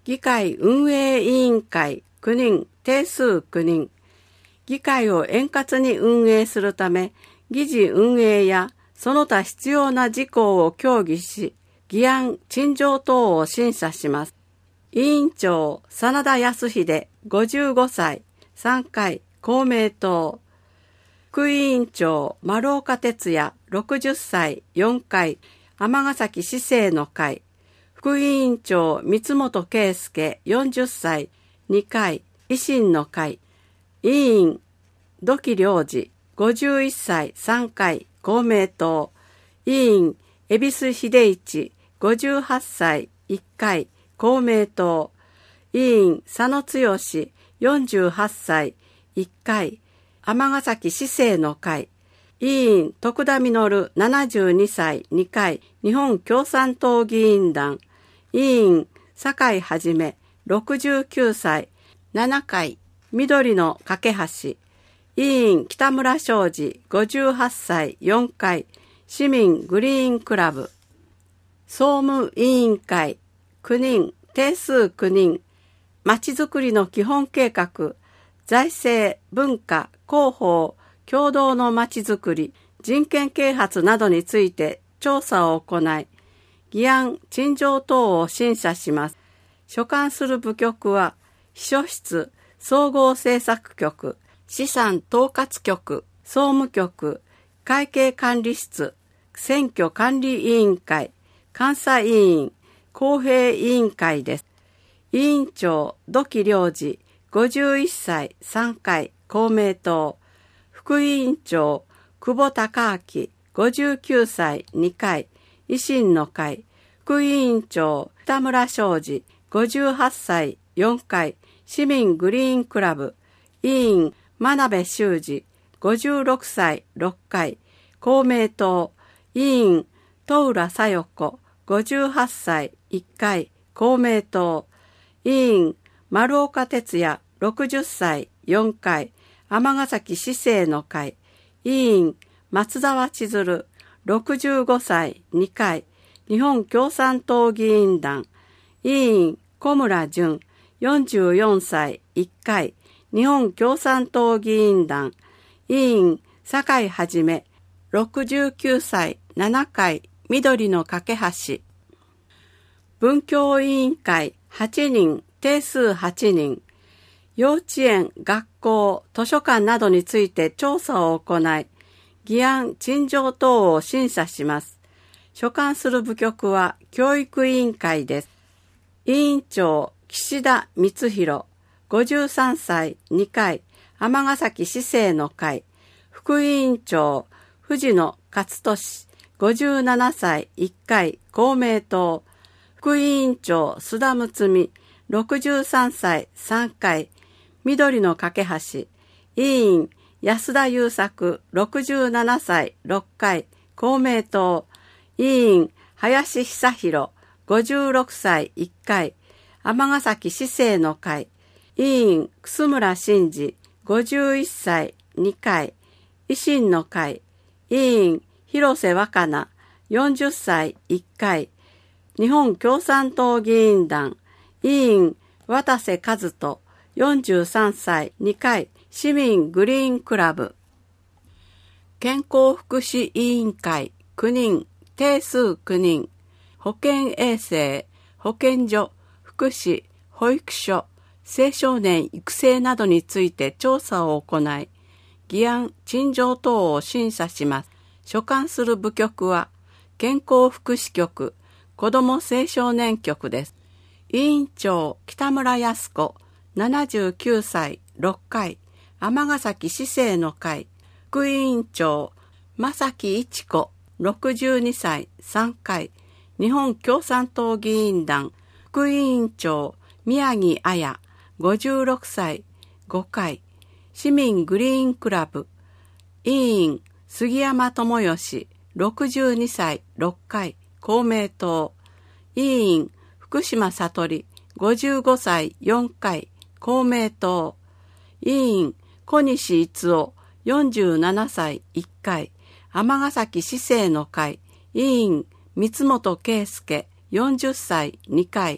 議会運営委員会9人、定数9人。議会を円滑に運営するため、議事運営やその他必要な事項を協議し、議案、陳情等を審査します。委員長、真田康秀、55歳、3回、公明党。副委員長、丸岡哲也、60歳、4回、尼崎市政の会。副委員長、三本圭介、40歳、2回、維新の会。委員、土岐良二、51歳、3回、公明党。委員、恵比寿秀一、58歳、1回、公明党。委員、佐野剛、48歳、1回、尼崎市政の会。委員、徳田実、72歳、2回、日本共産党議員団。委員、酒井はじめ、69歳、7回、緑の架け橋。委員、北村昌司、58歳、4回、市民グリーンクラブ。総務委員会、9人、定数9人。まちづくりの基本計画、財政、文化、広報、共同のまちづくり、人権啓発などについて調査を行い、議案、陳情等を審査します。所管する部局は、秘書室、総合政策局、資産統括局、総務局、会計管理室、選挙管理委員会、監査委員、公平委員会です。委員長、土岐良二、51歳、3回、公明党。副委員長、久保孝明、59歳、2回、維新の会。副委員長、北村昌司、58歳、4回、市民グリーンクラブ。委員、真鍋修二、56歳、6回、公明党。委員、戸浦小代子、58歳、1回、公明党。委員、丸岡哲也、60歳、4回、尼崎市政の会。委員、松沢千鶴、65歳、2回、日本共産党議員団。委員、小村淳、44歳、1回、日本共産党議員団。委員、酒井はじめ、69歳、7回、緑の架け橋。文教委員会、8人、定数8人。幼稚園、学校、図書館などについて調査を行い、議案、陳情等を審査します。所管する部局は教育委員会です。委員長、岸田光弘、53歳、2回、尼崎市政の会。副委員長、藤野勝利、57歳、1回、公明党。副委員長、須田睦美、63歳、3回、緑の架け橋。委員、安田優作、67歳、6回、公明党。委員、林久弘、56歳、1回、尼崎市政の会。委員、楠村真二、51歳、2回、維新の会。委員、広瀬若菜、40歳、1回、日本共産党議員団。委員、渡瀬和人、43歳、2回、市民グリーンクラブ。健康福祉委員会、9人、定数9人。保健衛生、保健所、福祉、保育所、青少年育成などについて調査を行い、議案、陳情等を審査します。所管する部局は、健康福祉局、子ども青少年局です。委員長、北村康子、79歳、6回、尼崎市政の会。副委員長、正木一子、62歳、3回、日本共産党議員団。副委員長、宮城綾、56歳、5回、市民グリーンクラブ。委員、杉山智義、62歳、6回、公明党。委員、福島悟、55歳、4回、公明党。委員、小西逸夫、47歳、1回、尼崎市政の会。委員、三本圭介、40歳、2回、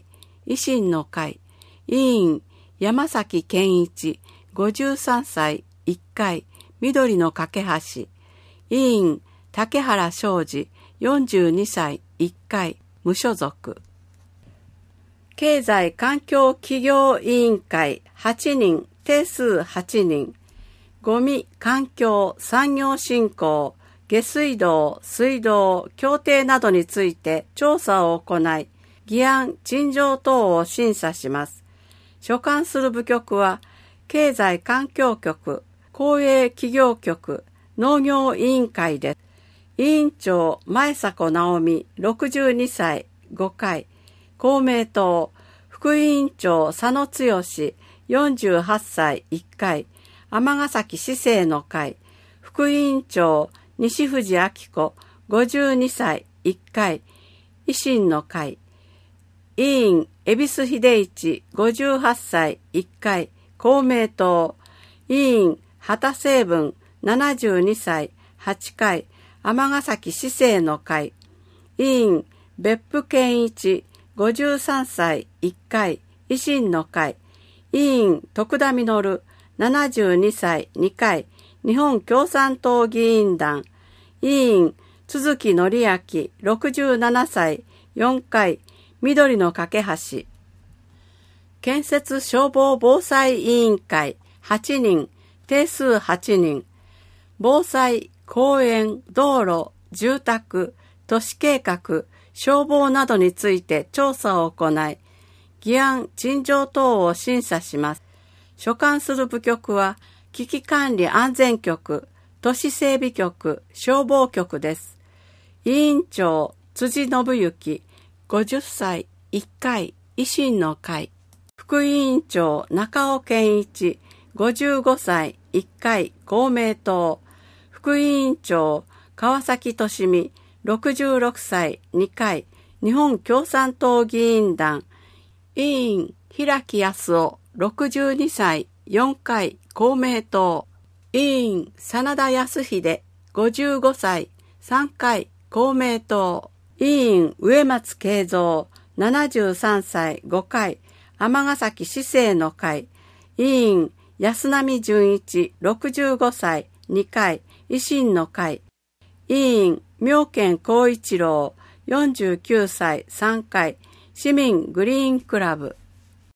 維新の会。委員、山崎健一、53歳、1回、緑の架け橋。委員、竹原昌司、42歳、1回、無所属。経済環境企業委員会8人、定数8人。ゴミ、環境、産業振興、下水道、水道、協定などについて調査を行い、議案、陳情等を審査します。所管する部局は、経済環境局、公営企業局、農業委員会です。委員長、前迫直美、62歳、5回、公明党、副委員長、佐野剛、48歳、1回、尼崎市政の会、副委員長、西藤明子、52歳、1回、維新の会、委員、恵比寿秀一、58歳、1回、公明党、委員、畑成文、72歳、8回、尼崎市政の会、委員、別府健一、53歳、1回、維新の会、委員、徳田実、72歳、2回、日本共産党議員団、委員、鈴木則明、67歳、4回、緑の架け橋。建設消防防災委員会8人、定数8人。防災、公園、道路、住宅、都市計画、消防などについて調査を行い、議案、陳情等を審査します。所管する部局は、危機管理安全局、都市整備局、消防局です。委員長、辻信之、50歳、1回、維新の会。副委員長、中尾健一、55歳、1回、公明党。副委員長、川崎俊美、66歳、2回、日本共産党議員団。委員、平木康夫、62歳、4回、公明党。委員、真田康秀、55歳、3回、公明党。委員、植松慶三、73歳、5回、尼崎市政の会。委員、安波純一、65歳、2回、維新の会。委員、妙見光一郎、49歳、3回、市民グリーンクラブ。